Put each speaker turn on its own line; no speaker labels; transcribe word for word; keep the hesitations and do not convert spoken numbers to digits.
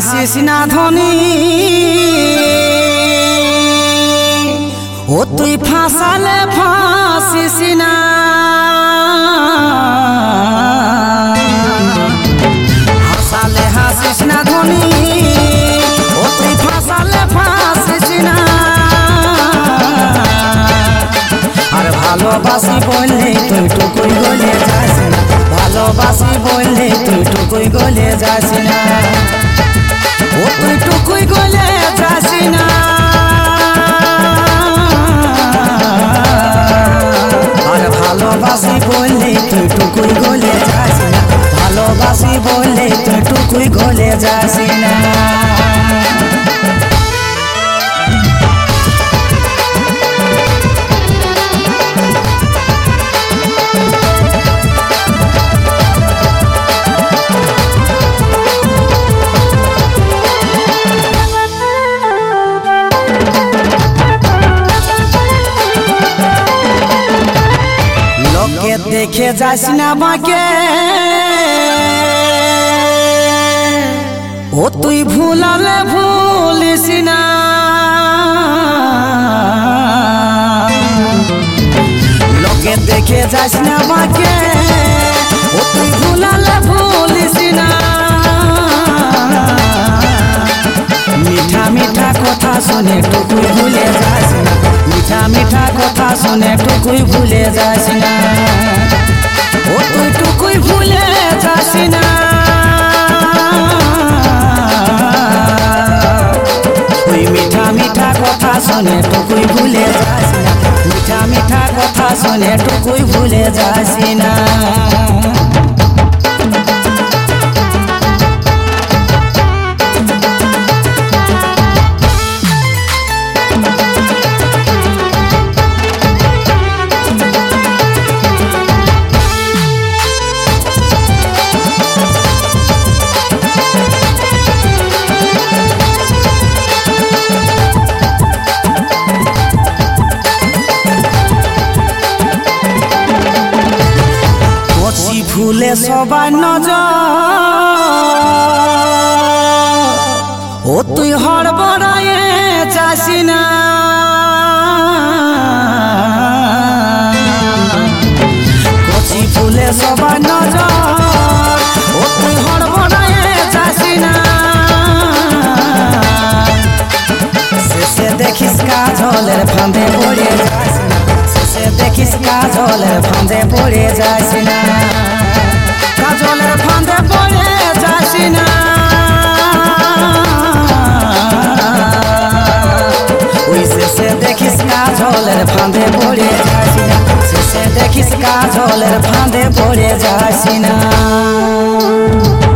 হাসিস না ধনী ও তুই ফাঁসালে ফাঁসিস না হাসালে হাসিস না ধনী ও তুই ফাঁসালে ফাঁসিস না আর ভালোবাসি বললে তুই টুকুই গলে যাস না ভালোবাসি বললে তুই টুকুই গলে যাস না ও তুই টুকুই গলে যাস না আর ভালোবাসি বললে তুই টুকুই গলে যাস না ভালোবাসি বললে তুই টুকুই গলে যাস না देखे जास ना बाके ओ तुई भूलाले भूलिस ना लोके देखे जास ना बाके ओ तुई भूलाले भूलिस ना मीठा मीठा कथा सुने टुकुई भूले जास ना मीठा मीठा कथा सुने टुकुई भूले जास ना ओ तुई टुकुई भूले जास ना तुई मीठा मीठा कथा सुने टुकुई भूले जास ना मीठा मीठा कथा सुने टुकुई भूले जास ना ভুলে সবাই নজর ও তুই হড়বড়ায়ে যাসি না কচি ফুলে সবাই নজর ও তুই হড়বড়ায়ে যাসি না শেষে দেখিস কাজলের ফাঁদে পড়ে যাস না শেষে দেখিস কাজলের ফাঁদে পড়ে যাস না কাজলের ফাঁদে পড়ে যাস না ওই শেষে দেখিস কাজলের ফাঁদে পড়ে যাস না শেষে দেখিস কাজলের ফাঁদে পড়ে যাস না।